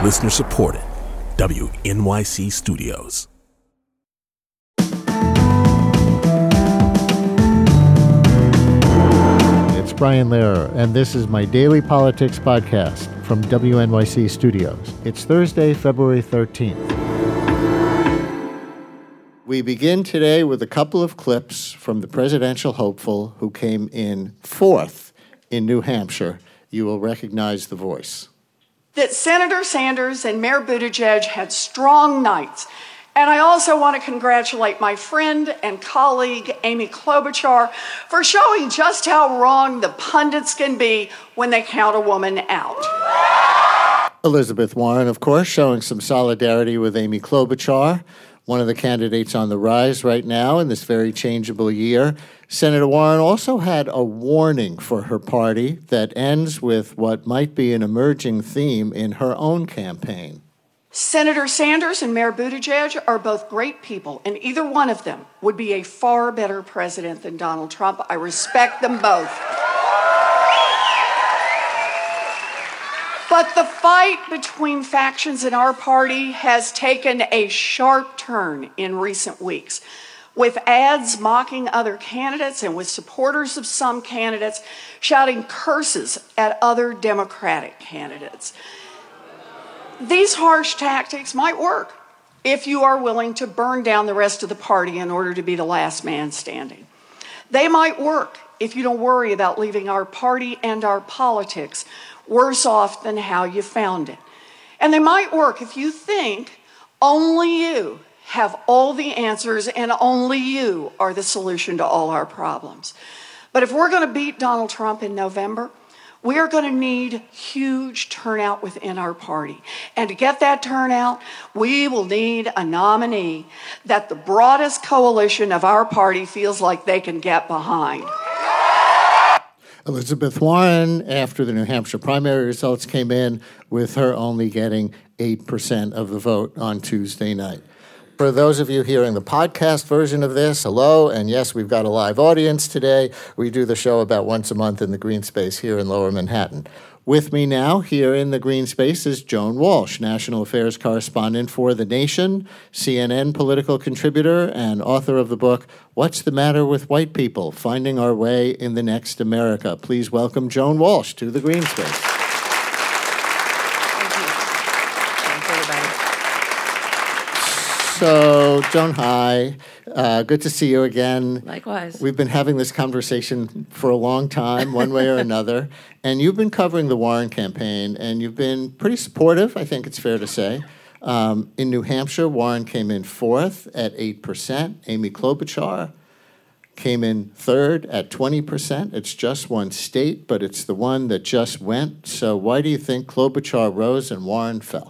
Listener supported. WNYC Studios. It's Brian Lehrer, and this is my daily politics podcast from WNYC Studios. It's Thursday, February 13th. We begin today with a couple of clips from the presidential hopeful who came in fourth in New Hampshire. You will recognize the voice. That Senator Sanders and Mayor Buttigieg had strong nights. And I also want to congratulate my friend and colleague, Amy Klobuchar, for showing just how wrong the pundits can be when they count a woman out. Elizabeth Warren, of course, showing some solidarity with Amy Klobuchar, one of the candidates on the rise right now in this very changeable year. Senator Warren also had a warning for her party that ends with what might be an emerging theme in her own campaign. Senator Sanders and Mayor Buttigieg are both great people, and either one of them would be a far better president than Donald Trump. I respect them both. But the fight between factions in our party has taken a sharp turn in recent weeks, with ads mocking other candidates and with supporters of some candidates shouting curses at other Democratic candidates. These harsh tactics might work if you are willing to burn down the rest of the party in order to be the last man standing. They might work if you don't worry about leaving our party and our politics worse off than how you found it. And they might work if you think only you have all the answers and only you are the solution to all our problems. But if we're going to beat Donald Trump in November, we are going to need huge turnout within our party. And to get that turnout, we will need a nominee that the broadest coalition of our party feels like they can get behind. Elizabeth Warren, after the New Hampshire primary results came in, with her only getting 8% of the vote on Tuesday night. For those of you hearing the podcast version of this, hello, and yes, we've got a live audience today. We do the show about once a month in the Green Space here in Lower Manhattan. With me now here in the Green Space is Joan Walsh, National Affairs Correspondent for The Nation, CNN political contributor, and author of the book, What's the Matter with White People? Finding Our Way in the Next America. Please welcome Joan Walsh to the Green Space. Thank you. Thanks, everybody. So, Joan, hi. Good to see you again. Likewise. We've been having this conversation for a long time, one way or another, and you've been covering the Warren campaign, and you've been pretty supportive, I think it's fair to say. In New Hampshire, Warren came in fourth at 8%. Amy Klobuchar came in third at 20%. It's just one state, but it's the one that just went. So why do you think Klobuchar rose and Warren fell?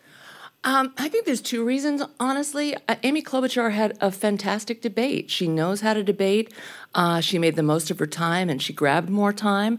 I think there's two reasons, honestly. Amy Klobuchar had a fantastic debate. She knows how to debate. She made the most of her time, and she grabbed more time.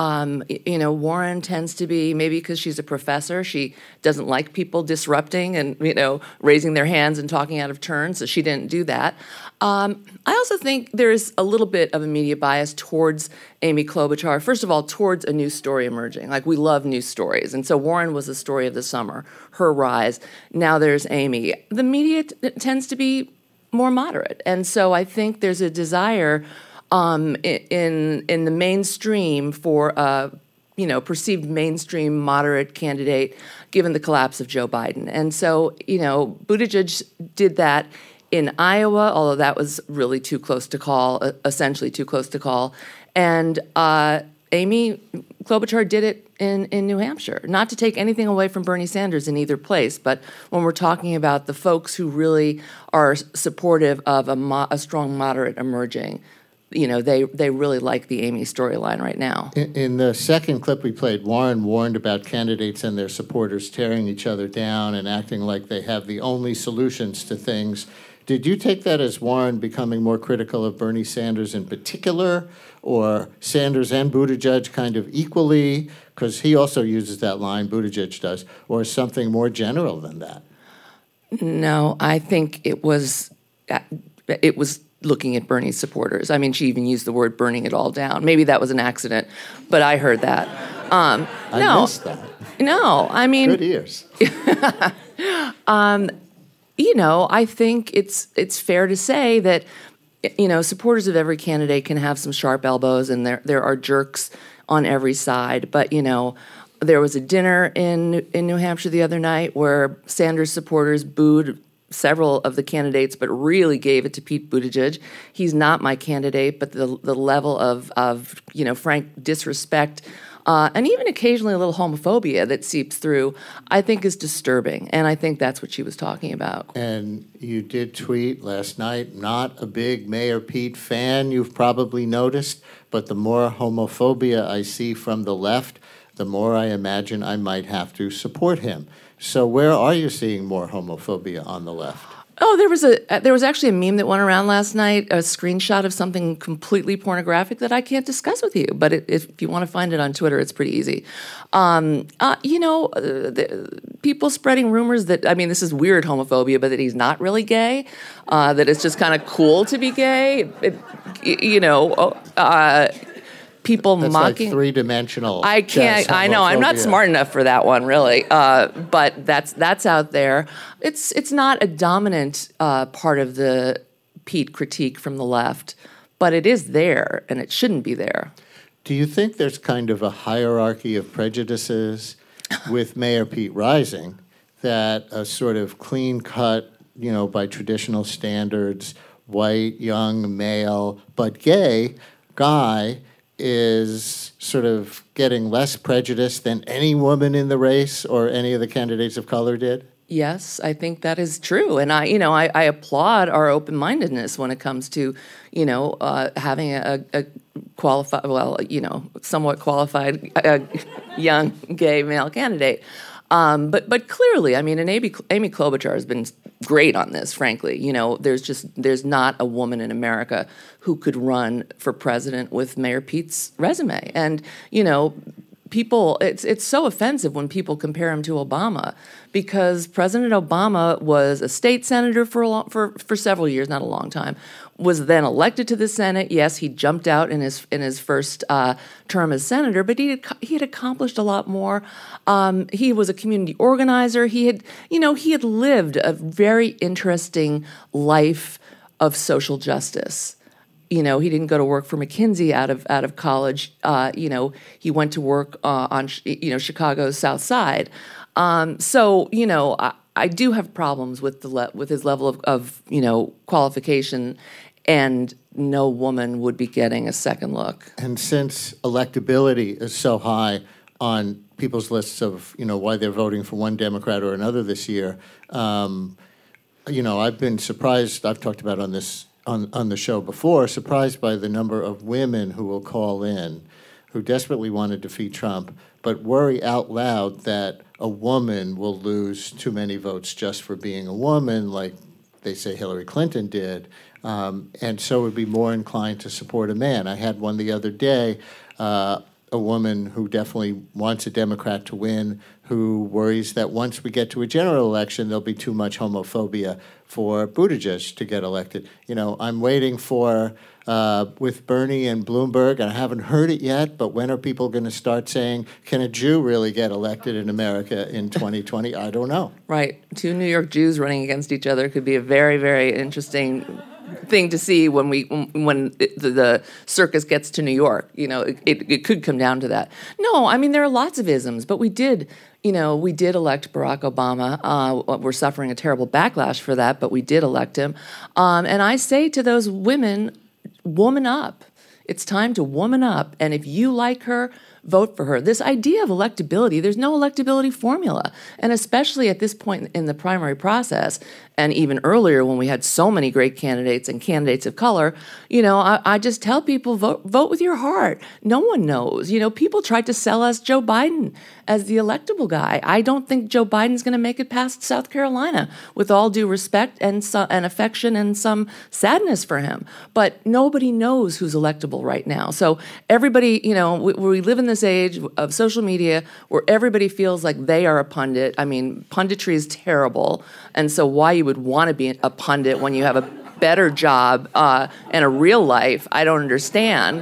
Warren tends to be, maybe because she's a professor, she doesn't like people disrupting and, raising their hands and talking out of turn, so she didn't do that. I also think there's a little bit of a media bias towards Amy Klobuchar. First of all, towards a new story emerging. Like, we love news stories. And so Warren was the story of the summer, her rise. Now there's Amy. The media tends to be more moderate. And so I think there's a desire in the mainstream for a perceived mainstream moderate candidate, given the collapse of Joe Biden. And so, Buttigieg did that in Iowa, although that was really too close to call, essentially too close to call. And Amy Klobuchar did it in New Hampshire. Not to take anything away from Bernie Sanders in either place, but when we're talking about the folks who really are supportive of a strong moderate emerging, they really like the Amy storyline right now. In the second clip we played, Warren warned about candidates and their supporters tearing each other down and acting like they have the only solutions to things. Did you take that as Warren becoming more critical of Bernie Sanders in particular, or Sanders and Buttigieg kind of equally, because he also uses that line, Buttigieg does, or something more general than that? No, I think it was looking at Bernie's supporters. I mean, she even used the word burning it all down. Maybe that was an accident, but I heard that. I No, missed that. no. I mean, Good ears. I think it's fair to say that, supporters of every candidate can have some sharp elbows, and there are jerks on every side. But, there was a dinner in New Hampshire the other night where Sanders supporters booed several of the candidates, but really gave it to Pete Buttigieg. He's not my candidate, but the level of frank disrespect and even occasionally a little homophobia that seeps through, I think is disturbing. And I think that's what she was talking about. And you did tweet last night, not a big Mayor Pete fan, you've probably noticed, but the more homophobia I see from the left, the more I imagine I might have to support him. So where are you seeing more homophobia on the left? Oh, there was actually a meme that went around last night, a screenshot of something completely pornographic that I can't discuss with you. But if you want to find it on Twitter, it's pretty easy. People spreading rumors that, this is weird homophobia, but that he's not really gay, that it's just kind of cool to be gay. People That's mocking. Like three-dimensional. I can't. I know. I'm not smart enough for that one, really. But that's out there. It's not a dominant part of the Pete critique from the left, but it is there, and it shouldn't be there. Do you think there's kind of a hierarchy of prejudices with Mayor Pete rising, that a sort of clean-cut, by traditional standards, white, young, male, but gay guy is sort of getting less prejudice than any woman in the race or any of the candidates of color did? Yes, I think that is true, and I applaud our open-mindedness when it comes to, having a qualified, somewhat qualified young gay male candidate. But clearly, and Amy Klobuchar has been great on this, frankly. There's not a woman in America who could run for president with Mayor Pete's resume. And, people, it's so offensive when people compare him to Obama, because President Obama was a state senator for several years, not a long time, was then elected to the Senate. Yes, he jumped out in his first term as senator, but he had accomplished a lot more. He was a community organizer. He had lived a very interesting life of social justice. He didn't go to work for McKinsey out of college. He went to work on Chicago's South Side. I do have problems with his level of qualification, and no woman would be getting a second look. And since electability is so high on people's lists of why they're voting for one Democrat or another this year, I've been surprised. I've talked about on the show before, surprised by the number of women who will call in who desperately want to defeat Trump, but worry out loud that a woman will lose too many votes just for being a woman, like they say Hillary Clinton did, and so would be more inclined to support a man. I had one the other day, a woman who definitely wants a Democrat to win, who worries that once we get to a general election, there'll be too much homophobia for Buttigieg to get elected. I'm waiting for, with Bernie and Bloomberg, and I haven't heard it yet, but when are people going to start saying, can a Jew really get elected in America in 2020? I don't know. Right. Two New York Jews running against each other could be a very, very interesting thing to see when the circus gets to New York. It could come down to that. No, there are lots of isms, but we did elect Barack Obama. We're suffering a terrible backlash for that, but we did elect him. And I say to those women, woman up. It's time to woman up. And if you like her, vote for her. This idea of electability, there's no electability formula. And especially at this point in the primary process, and even earlier when we had so many great candidates and candidates of color, I just tell people, vote with your heart. No one knows. People tried to sell us Joe Biden as the electable guy. I don't think Joe Biden's going to make it past South Carolina, with all due respect and affection and some sadness for him. But nobody knows who's electable right now. So everybody, we live in this age of social media where everybody feels like they are a pundit. Punditry is terrible. And so why you would want to be a pundit when you have a better job and a real life, I don't understand.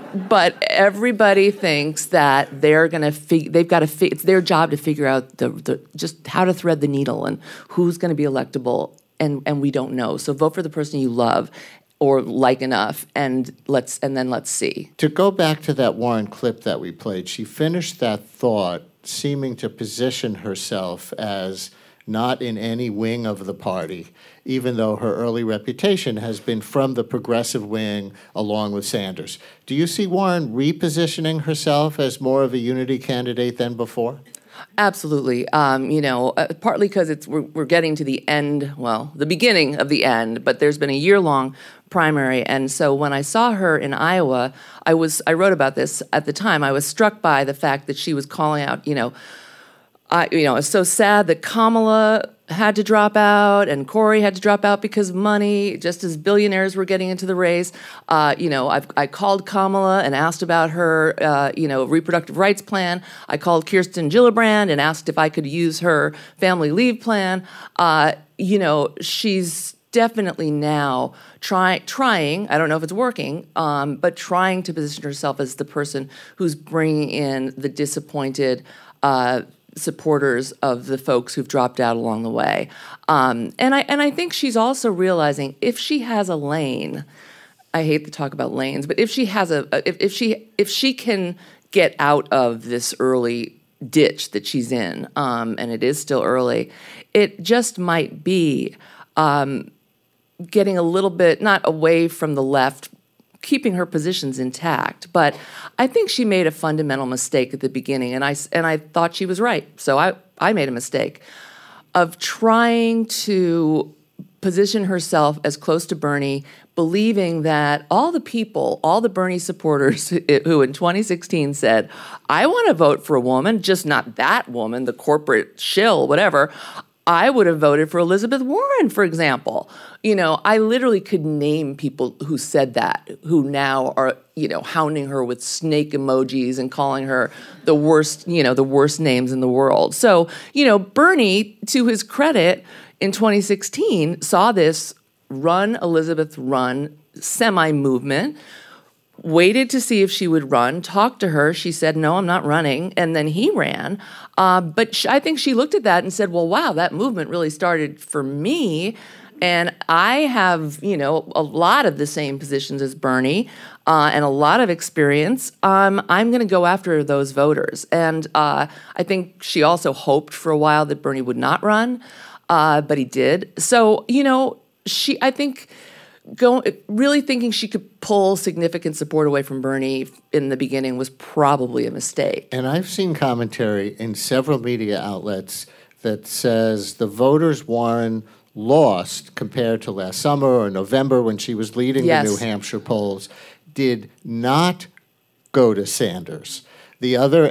But everybody thinks that they're going to they've got to it's their job to figure out the just how to thread the needle and who's going to be electable, and we don't know. So vote for the person you love or like enough, and then let's see. To go back to that Warren clip that we played, she finished that thought seeming to position herself as not in any wing of the party, even though her early reputation has been from the progressive wing along with Sanders. Do you see Warren repositioning herself as more of a unity candidate than before? Absolutely. Partly because we're getting to the end, well, the beginning of the end, but there's been a year-long primary. And so when I saw her in Iowa, I wrote about this at the time. I was struck by the fact that she was calling out, it's so sad that Kamala had to drop out and Cory had to drop out because of money, just as billionaires were getting into the race. I called Kamala and asked about her, reproductive rights plan. I called Kirsten Gillibrand and asked if I could use her family leave plan. She's definitely now trying, I don't know if it's working, but trying to position herself as the person who's bringing in the disappointed supporters of the folks who've dropped out along the way. And I think she's also realizing if she has a lane, I hate to talk about lanes, but if she has if she can get out of this early ditch that she's in, and it is still early, it just might be getting a little bit, not away from the left, keeping her positions intact. But I think she made a fundamental mistake at the beginning, and I thought she was right. So I made a mistake of trying to position herself as close to Bernie, believing that all the Bernie supporters who in 2016 said, I want to vote for a woman, just not that woman, the corporate shill, whatever, I would have voted for Elizabeth Warren, for example. I literally could name people who said that, who now are, hounding her with snake emojis and calling her the worst names in the world. So, Bernie, to his credit, in 2016, saw this run Elizabeth run semi-movement, waited to see if she would run, talked to her. She said, no, I'm not running. And then he ran. But I think she looked at that and said, well, wow, that movement really started for me. And I have, a lot of the same positions as Bernie and a lot of experience. I'm going to go after those voters. And I think she also hoped for a while that Bernie would not run, but he did. So, I think really thinking she could pull significant support away from Bernie in the beginning was probably a mistake. And I've seen commentary in several media outlets that says the voters Warren lost compared to last summer or November when she was leading the New Hampshire polls did not go to Sanders. The other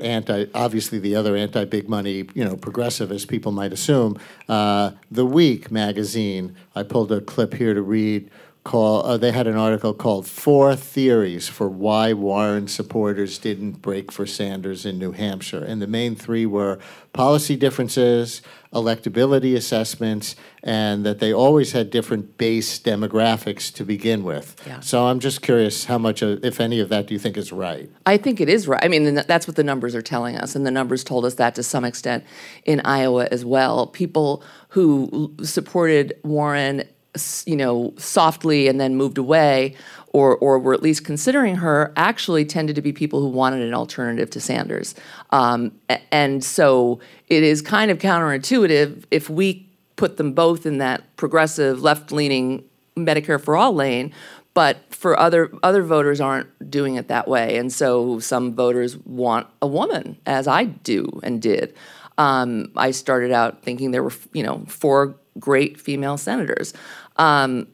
anti-big money, progressive, as people might assume, The Week magazine, I pulled a clip here to read, they had an article called 4 Theories for Why Warren Supporters Didn't Break for Sanders in New Hampshire. And the main 3 were policy differences, electability assessments, and that they always had different base demographics to begin with. Yeah. So I'm just curious how much, if any of that, do you think is right? I think it is right. I mean, that's what the numbers are telling us, and the numbers told us that to some extent in Iowa as well. People who supported Warren softly and then moved away or were at least considering her actually tended to be people who wanted an alternative to Sanders. And so it is kind of counterintuitive if we put them both in that progressive, left-leaning Medicare for All lane, but for other voters aren't doing it that way. And so some voters want a woman, as I do and did. I started out thinking there were, 4 great female senators. When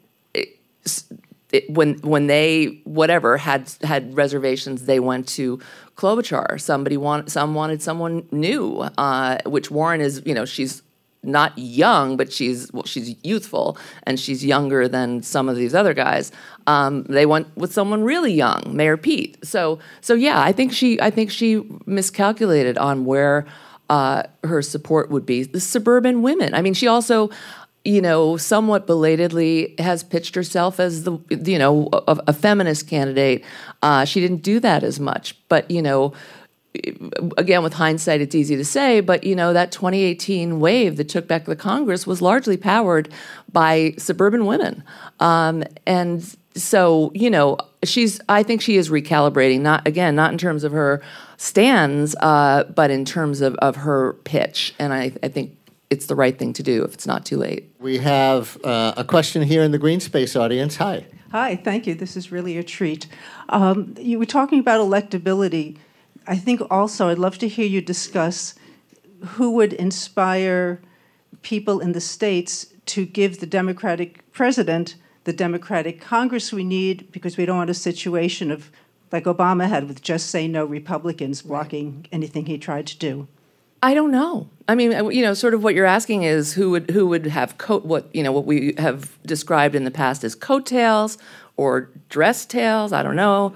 they had reservations, they went to Klobuchar. Some wanted someone new, which Warren is. She's not young, but she's youthful, and she's younger than some of these other guys. They went with someone really young, Mayor Pete. So yeah, I think she miscalculated on where her support would be. The suburban women. I mean, she also somewhat belatedly has pitched herself as a feminist candidate. She didn't do that as much, but again, with hindsight, it's easy to say, but that 2018 wave that took back the Congress was largely powered by suburban women, and so I think she is recalibrating. Not in terms of her stands, but in terms of her pitch, and I think it's the right thing to do if it's not too late. We have a question here in the Green Space audience. Hi. Hi, thank you. This is really a treat. You were talking about electability. I think also I'd love to hear you discuss who would inspire people in the states to give the Democratic president the Democratic Congress we need, because we don't want a situation of like Obama had with just say no Republicans blocking anything he tried to do. I don't know. I mean, sort of what you're asking is who would have what we have described in the past as coattails or dress tails. I don't know.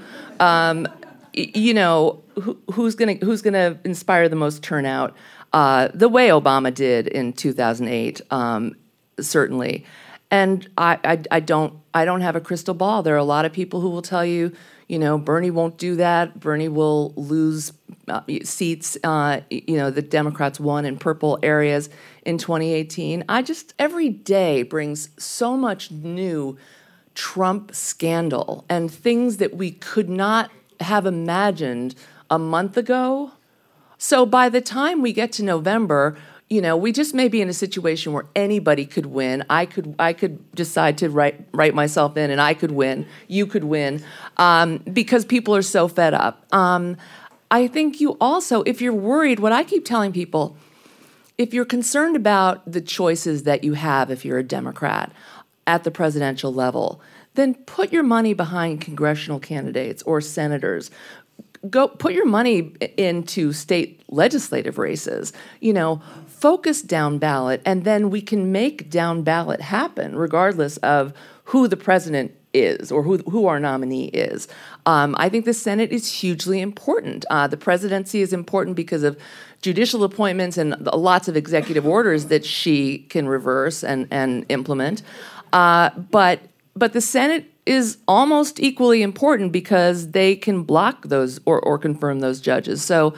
Who's gonna inspire the most turnout? The way Obama did in 2008, certainly. And I don't have a crystal ball. There are a lot of people who will tell you, Bernie won't do that. Bernie will lose seats. The Democrats won in purple areas in 2018. Every day brings so much new Trump scandal and things that we could not have imagined a month ago. So by the time we get to November, we just may be in a situation where anybody could win. I could decide to write myself in, and I could win. You could win, because people are so fed up. I think you also, if you're worried, what I keep telling people, if you're concerned about the choices that you have if you're a Democrat at the presidential level, then put your money behind congressional candidates or senators. Go put your money into state legislative races. Focus down ballot, and then we can make down ballot happen regardless of who the president is or who our nominee is. I think the Senate is hugely important. The presidency is important because of judicial appointments and lots of executive orders that she can reverse and implement. But the Senate is almost equally important because they can block those or confirm those judges. So,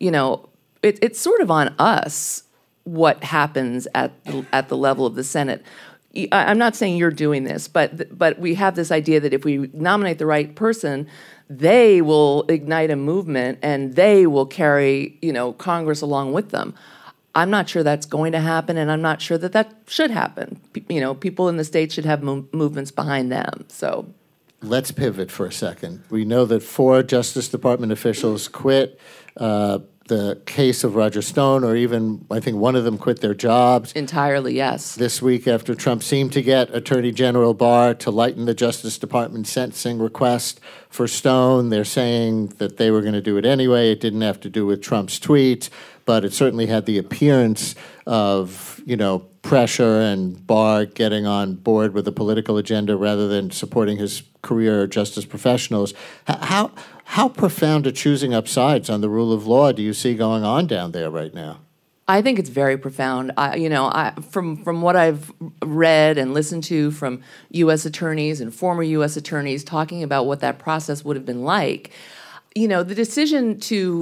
it's sort of on us what happens at the level of the Senate. I'm not saying you're doing this, but we have this idea that if we nominate the right person, they will ignite a movement and they will carry, Congress along with them. I'm not sure that's going to happen, and I'm not sure that should happen. People in the states should have movements behind them. So, let's pivot for a second. We know that 4 Justice Department officials quit. The case of Roger Stone, or even I think one of them quit their jobs. Entirely, yes. This week, after Trump seemed to get Attorney General Barr to lighten the Justice Department sentencing request for Stone, they're saying that they were going to do it anyway. It didn't have to do with Trump's tweets, but it certainly had the appearance of, pressure and Barr getting on board with a political agenda rather than supporting his career justice professionals. How profound a choosing up sides on the rule of law do you see going on down there right now? I think it's very profound. From what I've read and listened to from U.S. attorneys and former U.S. attorneys talking about what that process would have been like, the decision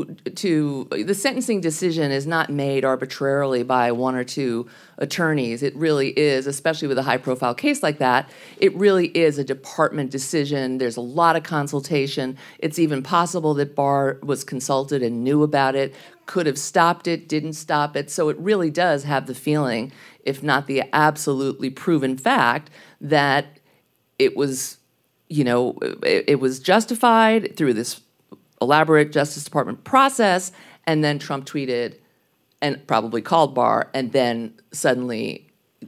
the sentencing decision is not made arbitrarily by 1 or 2 attorneys. It really is, especially with a high-profile case like that, it really is a department decision. There's a lot of consultation. It's even possible that Barr was consulted and knew about it, could have stopped it, didn't stop it. So it really does have the feeling, if not the absolutely proven fact, that it was, it was justified through this elaborate Justice Department process, and then Trump tweeted and probably called Barr, and then suddenly,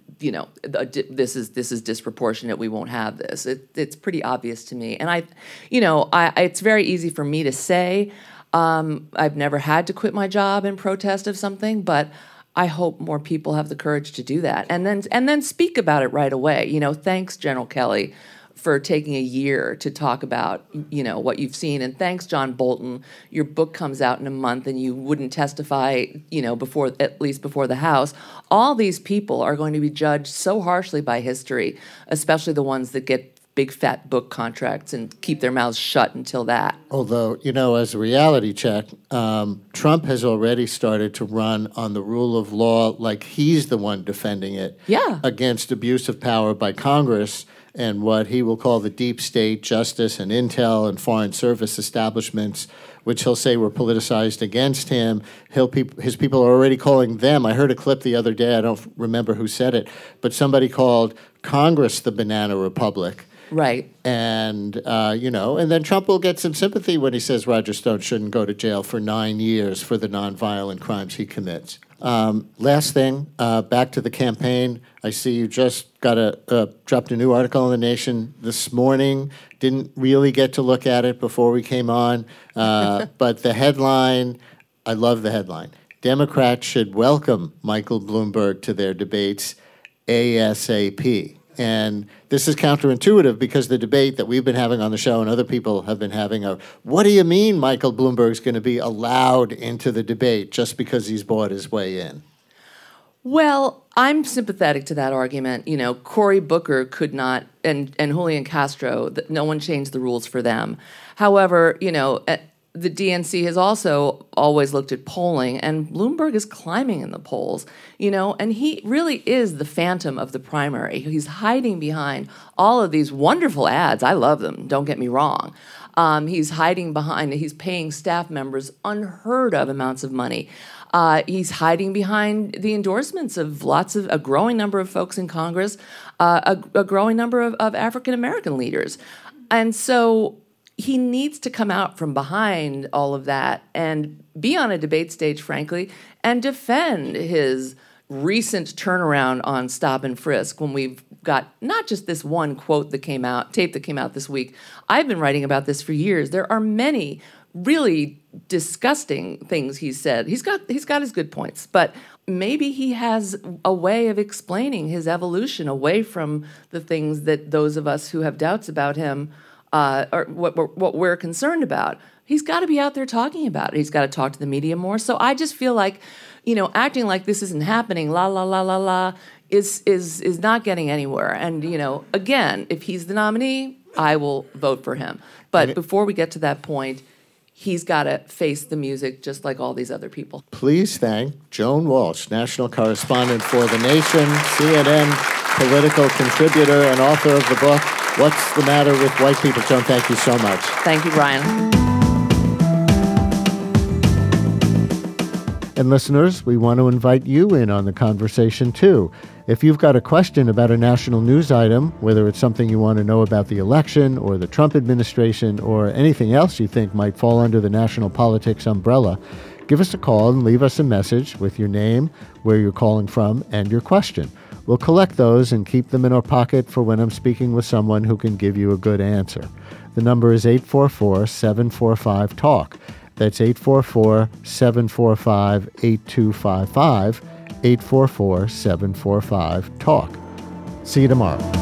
this is disproportionate. We won't have this. It's pretty obvious to me, and it's very easy for me to say. I've never had to quit my job in protest of something, but I hope more people have the courage to do that, and then speak about it right away. Thanks, General Kelly, for taking a year to talk about, what you've seen. And thanks, John Bolton. Your book comes out in a month and you wouldn't testify, at least before the House. All these people are going to be judged so harshly by history, especially the ones that get big fat book contracts and keep their mouths shut until that. Although, as a reality check, Trump has already started to run on the rule of law like he's the one defending it against abuse of power by Congress and what he will call the deep state, justice and intel and foreign service establishments, which he'll say were politicized against him. His people are already calling them. I heard a clip the other day, I don't remember who said it, but somebody called Congress the banana republic. Right. And, and then Trump will get some sympathy when he says Roger Stone shouldn't go to jail for 9 years for the nonviolent crimes he commits. Last thing, back to the campaign. I see you just dropped a new article in The Nation this morning. Didn't really get to look at it before we came on. But the headline, I love the headline. Democrats should welcome Michael Bloomberg to their debates ASAP. And this is counterintuitive because the debate that we've been having on the show and other people have been having of, what do you mean Michael Bloomberg's going to be allowed into the debate just because he's bought his way in? Well, I'm sympathetic to that argument. Cory Booker could not, and Julian Castro, no one changed the rules for them. However, the DNC has also always looked at polling, and Bloomberg is climbing in the polls, and he really is the phantom of the primary. He's hiding behind all of these wonderful ads. I love them, don't get me wrong. He's paying staff members unheard of amounts of money. He's hiding behind the endorsements of a growing number of folks in Congress, a growing number of African-American leaders. And so he needs to come out from behind all of that and be on a debate stage, frankly, and defend his recent turnaround on stop and frisk when we've got not just this one tape that came out this week. I've been writing about this for years. There are many really disgusting things he said. He's got his good points, but maybe he has a way of explaining his evolution away from the things that those of us who have doubts about him or what we're concerned about. He's got to be out there talking about it. He's got to talk to the media more. So I just feel like, acting like this isn't happening, la la la la la, is not getting anywhere. And again, if he's the nominee, I will vote for him. But before we get to that point, he's got to face the music just like all these other people. Please thank Joan Walsh, national correspondent for The Nation, CNN political contributor and author of the book, What's the Matter with White People? Joan, thank you so much. Thank you, Brian. And listeners, we want to invite you in on the conversation too. If you've got a question about a national news item, whether it's something you want to know about the election or the Trump administration or anything else you think might fall under the national politics umbrella, give us a call and leave us a message with your name, where you're calling from, and your question. We'll collect those and keep them in our pocket for when I'm speaking with someone who can give you a good answer. The number is 844-745-TALK. That's 844-745-8255, 844-745-TALK. See you tomorrow.